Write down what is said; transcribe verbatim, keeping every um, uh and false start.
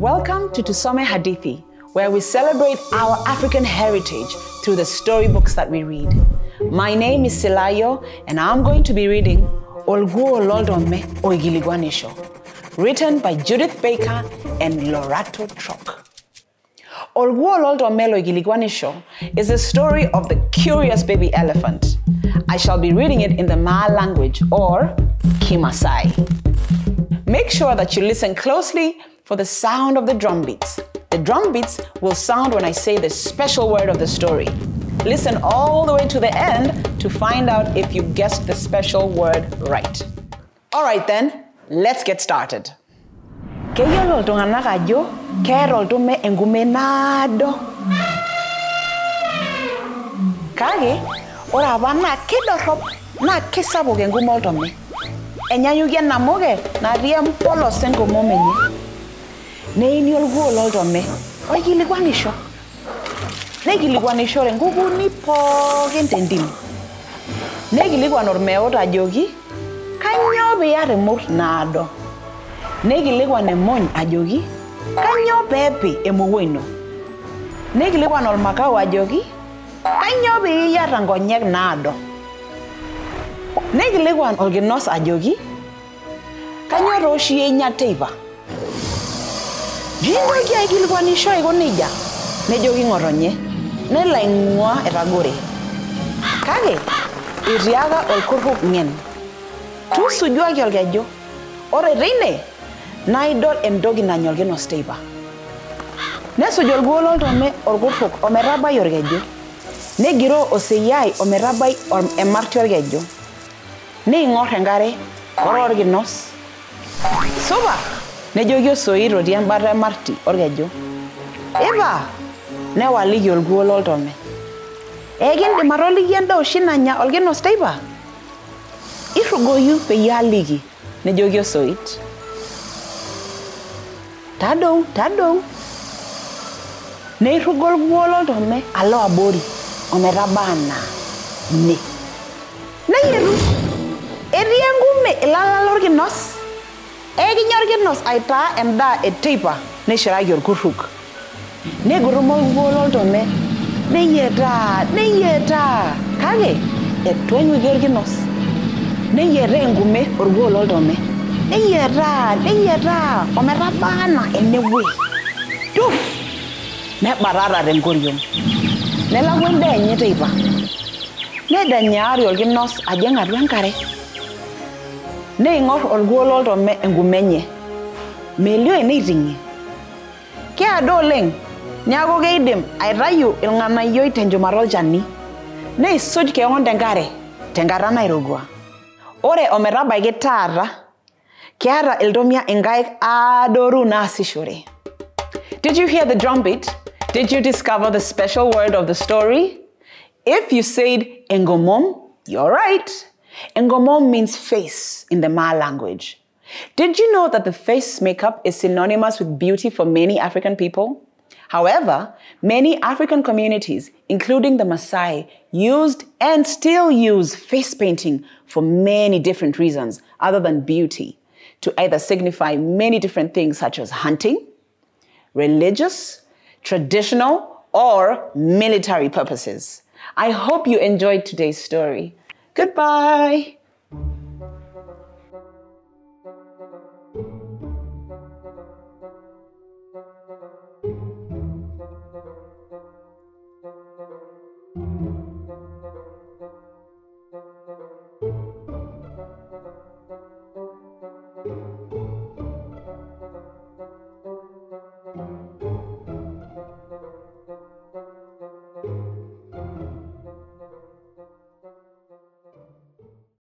Welcome to Tusome Hadithi, where we celebrate our African heritage through the storybooks that we read. My name is Silayo, and I'm going to be reading Olguo Ololtome Oigiligwanisho, written by Judith Baker and Lorato Trok. Olguo Ololtome Oigiligwanisho is the story of the curious baby elephant. I shall be reading it in the Maa language, or Kimasai. Make sure that you listen closely for the sound of the drum beats. The drum beats will sound when I say the special word of the story. Listen all the way to the end to find out if you guessed the special word right. All right then, let's get started. Keyolo iltung'anak ajo keeta oltume enkume naado. Kake, ore apa naa kidorrop naa kisapuk enkume oltome. Enyanyukie namuke natii empolos enkomom enye. Neini olguo ololtome oikilikwanisho. Neikilikwanishore nkukuni pookin tentim. Neikilikwan ormeut ajoki, kanyoo piiyata emurt naado? Neikilikwan emony ajoki, kanyoo peepi emowuo ino? Neikilikwan ormakau ajoki, kanyoo piiyata nkonyek naado? Neikilikwan orkinos ajoki, kanyoo tooshi inya teipa? Jintoki aikilikwanisho aiko nejia, nejoki ng'otonye, nelo aing'ua etagore. Kake, etiaka orkurruk ng'en. Tusujuaki orkeju, ore teine naa idol entoki nanya orkinos teipa. Nesuj olguo ololtome orkurruk ometabai orkeju. Negiroo oseyiai ometabai emarti orkeju. Neing'orr enkare, ore orkinos. Supa! Nejoki osoit otii embata emarti orkeju. Ipa! Newaliki olguo ololtome. Ekindim atoliki endaa oshi nanya orkinos teipa? Irrugoyu peyie aliki, nejoki osoit. Tadou, tadou. Neirrugo olguo ololtome alo abori, ometabaa naa ine. Neyietu, etii enkume ilala lorkinos. Ekinya orkinos aitaa endaa eteipa neishiraki orkurruk. Neigutumo olguo ololtome, neyietaa, neyietaa. Kake, etu enyokie orkinos. Neyietaa enkume olguo ololtome. Neyietaa, neyietaa, ometabaana enewuei. Tuf! Nebatata tenkoriong. Nelaku endaa enye teipa. Nedanyaari orkinos ajing atua enkare. Neing'orr olguo ololtome enkume enye. Melio eneiting'ie. Keado oleng, neaku keidim aitayu irng'anayioi tenchumata olchani. Neisuj keon tenkare, tenkata nairowua. Ore ometabaiki taata, keeta iltomia inkaik aadoru naasishore. Did you hear the drum beat? Did you discover the special word of the story? If you said engomom, you're right. Engomom means face in the Maa language. Did you know that the face makeup is synonymous with beauty for many African people? However, many African communities, including the Maasai, used and still use face painting for many different reasons other than beauty, to either signify many different things such as hunting, religious, traditional, or military purposes. I hope you enjoyed today's story. Goodbye.